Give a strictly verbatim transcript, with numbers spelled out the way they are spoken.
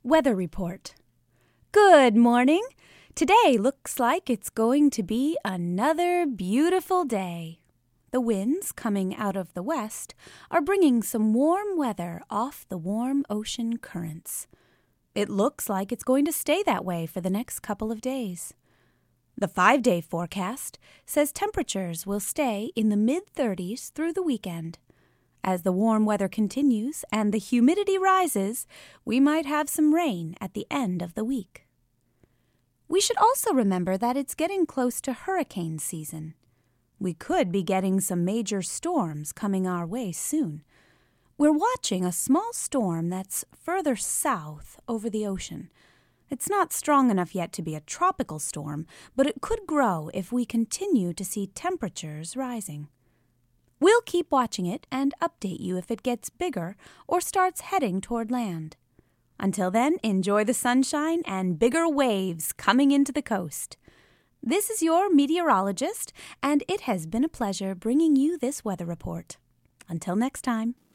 Weather report. Good morning. Today looks like it's going to be another beautiful day. The winds coming out of the west are bringing some warm weather off the warm ocean currents. It looks like it's going to stay that way for the next couple of days. The five-day forecast says temperatures will stay in the mid-thirties through the weekend. As the warm weather continues and the humidity rises, we might have some rain at the end of the week. We should also remember that it's getting close to hurricane season. We could be getting some major storms coming our way soon. We're watching a small storm that's further south over the ocean. It's not strong enough yet to be a tropical storm, but it could grow if we continue to see temperatures rising. We'll keep watching it and update you if it gets bigger or starts heading toward land. Until then, enjoy the sunshine and bigger waves coming into the coast. This is your meteorologist, and it has been a pleasure bringing you this weather report. Until next time.